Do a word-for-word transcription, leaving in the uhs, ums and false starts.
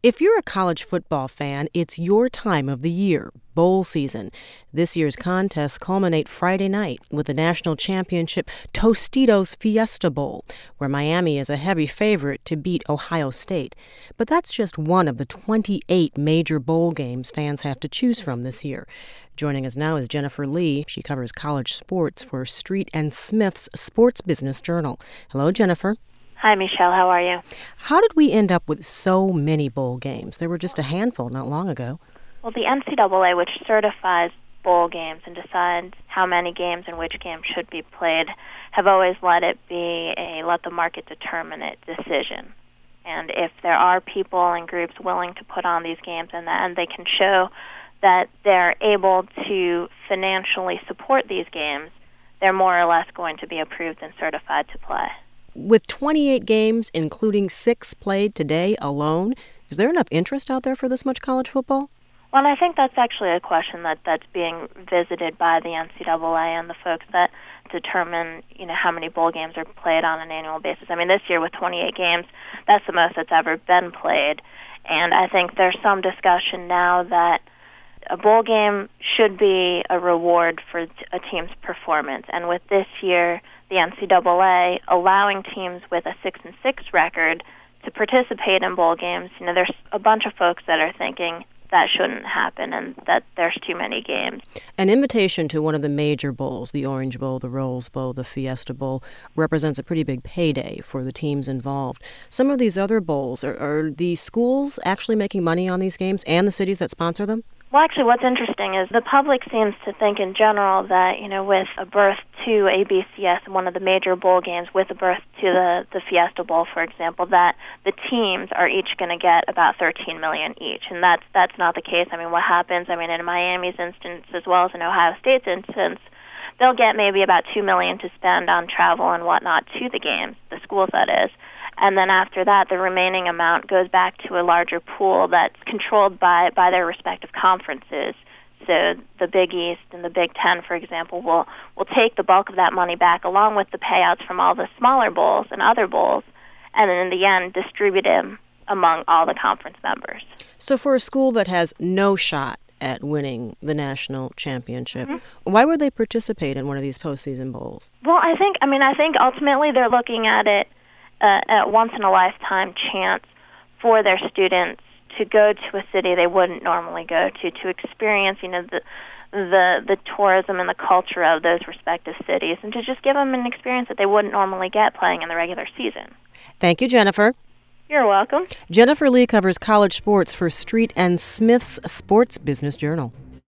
If you're a college football fan, it's your time of the year, bowl season. This year's contests culminate Friday night with the national championship Tostitos Fiesta Bowl, where Miami is a heavy favorite to beat Ohio State. But that's just one of the twenty-eight major bowl games fans have to choose from this year. Joining us now is Jennifer Lee. She covers college sports for Street and Smith's Sports Business Journal. Hello, Jennifer. Hi, Michelle. How are you? How did we end up with so many bowl games? There were just a handful not long ago. Well, the N C double A, which certifies bowl games and decides how many games and which games should be played, have always let it be a let the market determine it decision. And if there are people and groups willing to put on these games and, and they can show that they're able to financially support these games, they're more or less going to be approved and certified to play. With twenty-eight games, including six played today alone, is there enough interest out there for this much college football? Well, I think that's actually a question that, that's being visited by the N C double A and the folks that determine, you know, how many bowl games are played on an annual basis. I mean, this year with twenty-eight games, that's the most that's ever been played. And I think there's some discussion now that a bowl game should be a reward for a team's performance. And with this year, the N C double A allowing teams with a six and six record to participate in bowl games, you know, there's a bunch of folks that are thinking that shouldn't happen and that there's too many games. An invitation to one of the major bowls, the Orange Bowl, the Rose Bowl, the Fiesta Bowl, represents a pretty big payday for the teams involved. Some of these other bowls, are, are the schools actually making money on these games and the cities that sponsor them? Well, actually, what's interesting is the public seems to think in general that, you know, with a berth to A B C S, one of the major bowl games, with a berth to the, the Fiesta Bowl, for example, that the teams are each going to get about thirteen million dollars each. And that's that's not the case. I mean, what happens, I mean, in Miami's instance as well as in Ohio State's instance, they'll get maybe about two million dollars to spend on travel and whatnot to the games, the schools that is. And then after that, the remaining amount goes back to a larger pool that's controlled by, by their respective conferences. So the Big East and the Big Ten, for example, will, will take the bulk of that money back along with the payouts from all the smaller bowls and other bowls, and then in the end distribute them among all the conference members. So for a school that has no shot at winning the national championship, mm-hmm. why would they participate in one of these postseason bowls? Well, I think, I mean, I think ultimately they're looking at it Uh, a once-in-a-lifetime chance for their students to go to a city they wouldn't normally go to, to experience, you know, the, the the tourism and the culture of those respective cities, and to just give them an experience that they wouldn't normally get playing in the regular season. Thank you, Jennifer. You're welcome. Jennifer Lee covers college sports for Street and Smith's Sports Business Journal.